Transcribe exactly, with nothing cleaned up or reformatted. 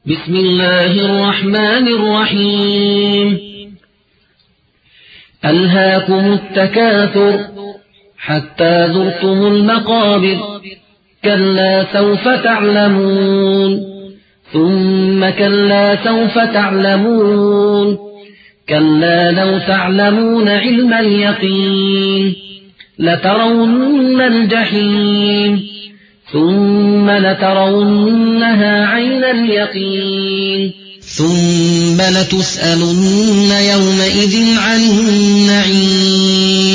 بسم الله الرحمن الرحيم ألهاكم التكاثر حتى زرتم المقابر كلا سوف تعلمون ثم كلا سوف تعلمون كلا لو تعلمون علم اليقين لترون الجحيم ثم لترونها عين اليقين ثم لتسألن يومئذ عن النعيم